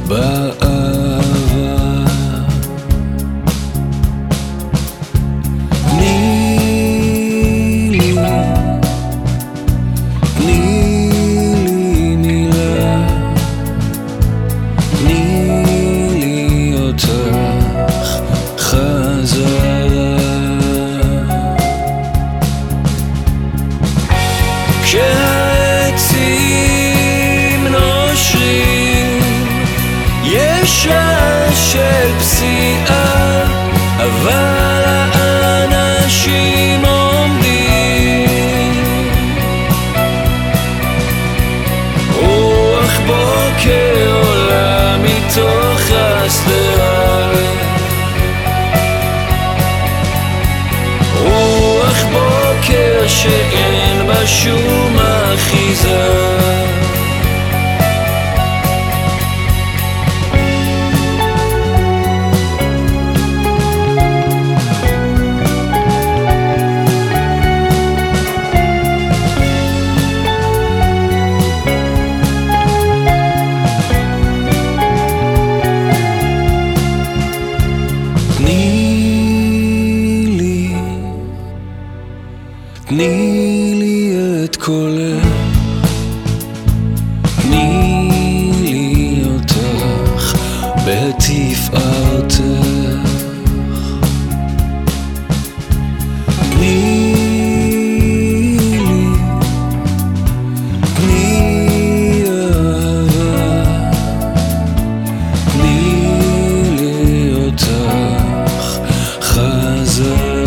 בעבר. תני לי מילה, תני לי אותך חזרה. כשהעצים נושרים יש רעש של פסיעה, אבל האנשים עומדים. רוח בוקר עולה מתוך השדרה, רוח בוקר שאין בה שום אחיזה. תני לי את קולך, תני לי אותך בתפארתך. תני לי, תני אהבה, תני לי אותך חזרה.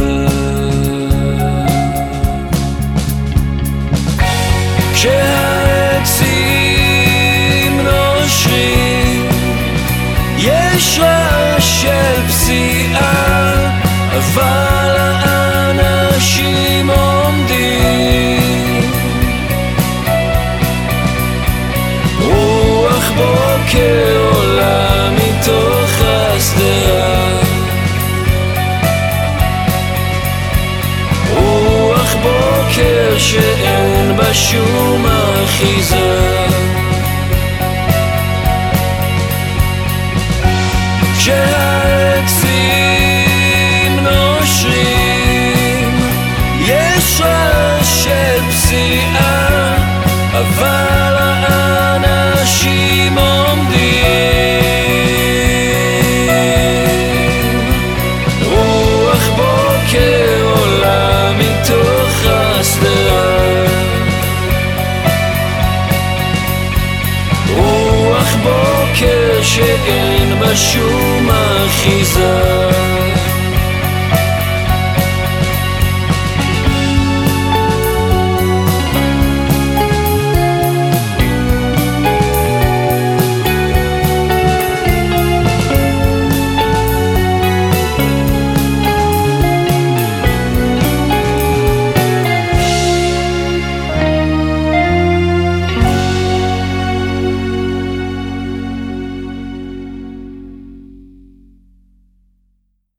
כשהעצים נושרים יש רעש של פסיעה, אבל האנשים עומדים. רוח בוקר עולה מתוך השדרה, רוח בוקר שאין בה שום אחיזה. כשהעצים נושרים יש רעש של פסיעה, אבל האנשים עומדים. רוח בוקר עולה מתוך השדרה, רוח בוקר שאין בה שום אחיזה.